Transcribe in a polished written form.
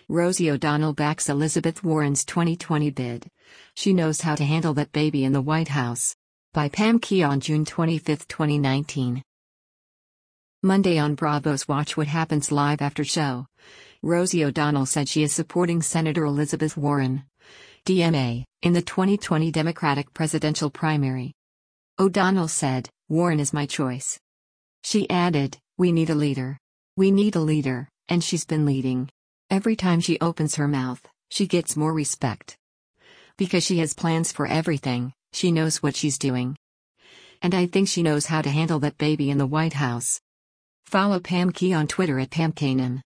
Rosie O'Donnell backs Elizabeth Warren's 2020 bid. She knows how to handle that baby in the White House. By Pam Key on June 25, 2019. Monday on Bravo's Watch What Happens Live After Show. Rosie O'Donnell said she is supporting Senator Elizabeth Warren, DMA, in the 2020 Democratic presidential primary. O'Donnell said, "Warren is my choice." She added, "We need a leader. We need a leader, and she's been leading. Every time she opens her mouth, she gets more respect. Because she has plans for everything, she knows what she's doing. And I think she knows how to handle that baby in the White House." Follow Pam Key on Twitter at PamKanan.